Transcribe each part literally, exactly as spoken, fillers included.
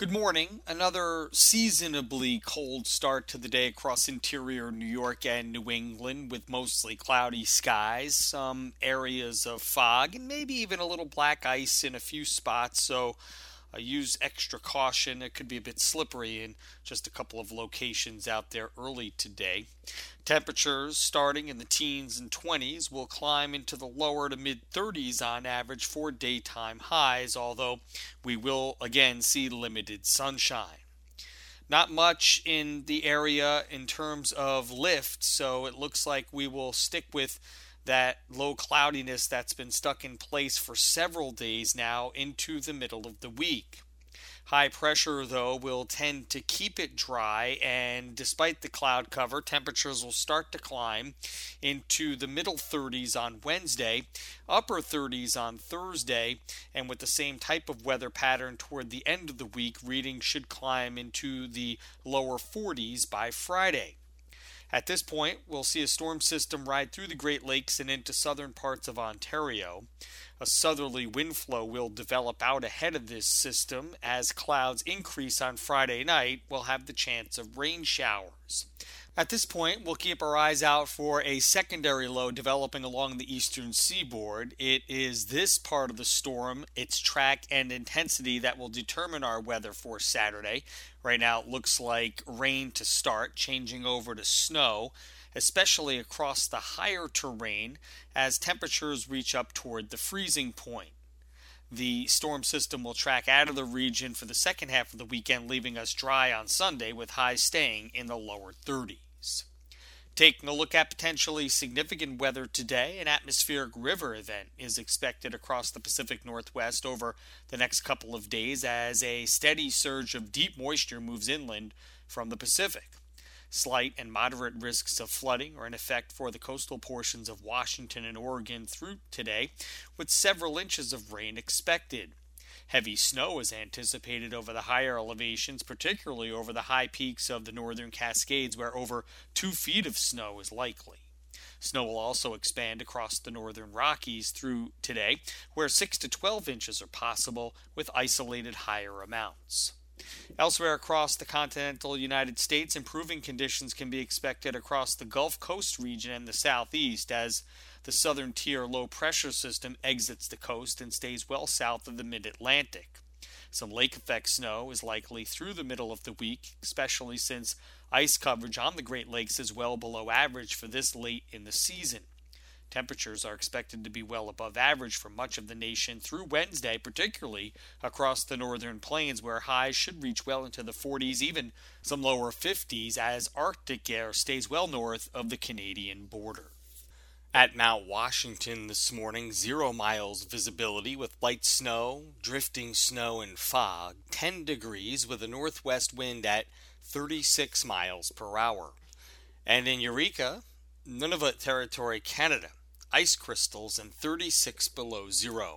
Good morning. Another seasonably cold start to the day across interior New York and New England with mostly cloudy skies, some areas of fog, and maybe even a little black ice in a few spots. So uh, use extra caution. It could be a bit slippery in just a couple of locations out there early today. Temperatures starting in the teens and twenties will climb into the lower to mid thirties on average for daytime highs, although we will again see limited sunshine. Not much in the area in terms of lift, so it looks like we will stick with that low cloudiness that's been stuck in place for several days now into the middle of the week. High pressure, though, will tend to keep it dry, and despite the cloud cover, temperatures will start to climb into the middle thirties on Wednesday, upper thirties on Thursday, and with the same type of weather pattern toward the end of the week, readings should climb into the lower forties by Friday. At this point, we'll see a storm system ride through the Great Lakes and into southern parts of Ontario. A southerly wind flow will develop out ahead of this system. As clouds increase on Friday night, we'll have the chance of rain showers. At this point, we'll keep our eyes out for a secondary low developing along the eastern seaboard. It is this part of the storm, its track and intensity, that will determine our weather for Saturday. Right now it looks like rain to start, changing over to snow, especially across the higher terrain as temperatures reach up toward the freezing point. The storm system will track out of the region for the second half of the weekend, leaving us dry on Sunday with highs staying in the lower thirties. Taking a look at potentially significant weather today, an atmospheric river event is expected across the Pacific Northwest over the next couple of days as a steady surge of deep moisture moves inland from the Pacific. Slight and moderate risks of flooding are in effect for the coastal portions of Washington and Oregon through today, with several inches of rain expected. Heavy snow is anticipated over the higher elevations, particularly over the high peaks of the northern Cascades, where over two feet of snow is likely. Snow will also expand across the northern Rockies through today, where six to twelve inches are possible, with isolated higher amounts. Elsewhere across the continental United States, improving conditions can be expected across the Gulf Coast region and the southeast as the southern tier low pressure system exits the coast and stays well south of the mid-Atlantic. Some lake effect snow is likely through the middle of the week, especially since ice coverage on the Great Lakes is well below average for this late in the season. Temperatures are expected to be well above average for much of the nation through Wednesday, particularly across the northern plains where highs should reach well into the forties, even some lower fifties as Arctic air stays well north of the Canadian border. At Mount Washington this morning, zero miles visibility with light snow, drifting snow and fog, ten degrees with a northwest wind at thirty-six miles per hour. And in Eureka, Nunavut Territory, Canada, ice crystals and thirty-six below zero.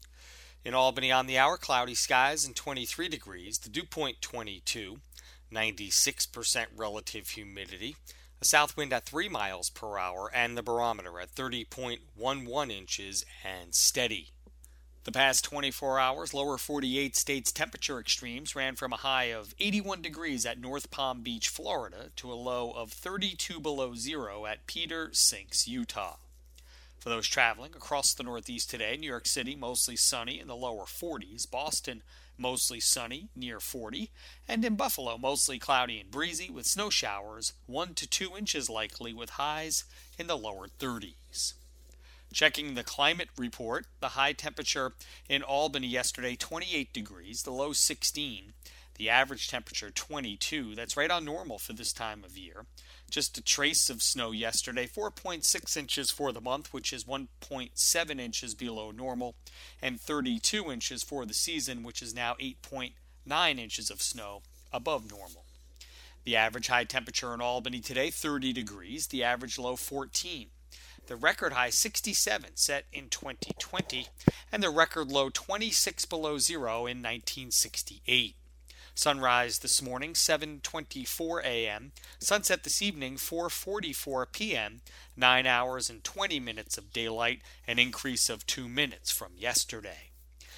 In Albany on the hour, cloudy skies and twenty-three degrees, the dew point twenty-two, ninety-six percent relative humidity, a south wind at three miles per hour, and the barometer at thirty point one one inches and steady. The past twenty-four hours, lower forty-eight states temperature extremes ran from a high of eighty-one degrees at North Palm Beach, Florida, to a low of thirty-two below zero at Peter Sinks, Utah. For those traveling across the Northeast today, New York City mostly sunny in the lower forties, Boston mostly sunny near forty, and in Buffalo mostly cloudy and breezy with snow showers one to two inches likely with highs in the lower thirties. Checking the climate report, the high temperature in Albany yesterday, twenty-eight degrees, the low sixteen, the average temperature twenty-two. That's right on normal for this time of year. Just a trace of snow yesterday, four point six inches for the month, which is one point seven inches below normal, and thirty-two inches for the season, which is now eight point nine inches of snow above normal. The average high temperature in Albany today, thirty degrees, the average low fourteen. The record high sixty-seven set in twenty twenty, and the record low twenty-six below zero in nineteen sixty-eight. Sunrise this morning, seven twenty-four a.m. Sunset this evening, four forty-four p.m. nine hours and twenty minutes of daylight, an increase of two minutes from yesterday.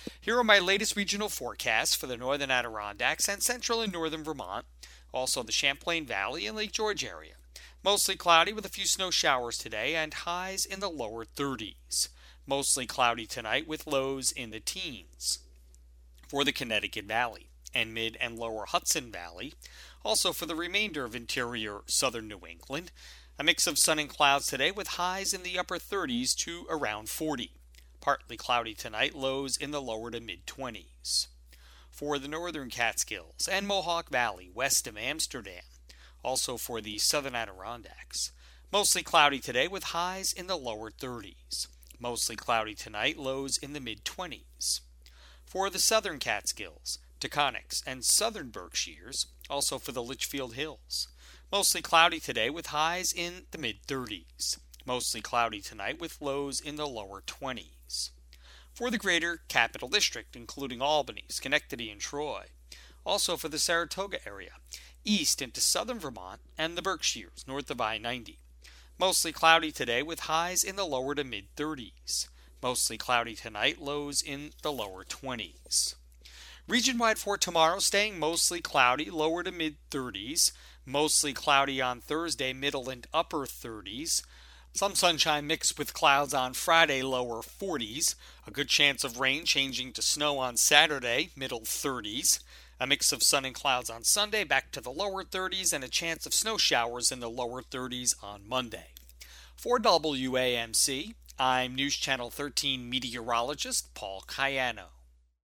Here are my latest regional forecasts for the northern Adirondacks and central and northern Vermont, also the Champlain Valley and Lake George area. Mostly cloudy with a few snow showers today and highs in the lower thirties. Mostly cloudy tonight with lows in the teens. For the Connecticut Valley and mid and lower Hudson Valley, also for the remainder of interior southern New England, a mix of sun and clouds today with highs in the upper thirties to around forty. Partly cloudy tonight, lows in the lower to mid-twenties. For the northern Catskills and Mohawk Valley west of Amsterdam, also for the southern Adirondacks, mostly cloudy today with highs in the lower thirties. Mostly cloudy tonight, lows in the mid-twenties. For the southern Catskills, Taconics, and southern Berkshires, also for the Litchfield Hills, mostly cloudy today with highs in the mid-thirties. Mostly cloudy tonight with lows in the lower twenties. For the greater Capital District, including Albany, Schenectady, and Troy, also for the Saratoga area, east into southern Vermont and the Berkshires, north of I ninety. Mostly cloudy today with highs in the lower to mid-thirties. Mostly cloudy tonight, lows in the lower twenties. Region-wide for tomorrow, staying mostly cloudy, lower to mid-thirties. Mostly cloudy on Thursday, middle and upper thirties. Some sunshine mixed with clouds on Friday, lower forties. A good chance of rain changing to snow on Saturday, middle thirties. A mix of sun and clouds on Sunday, back to the lower thirties, and a chance of snow showers in the lower thirties on Monday. For W A M C, I'm News Channel thirteen meteorologist Paul Cayano.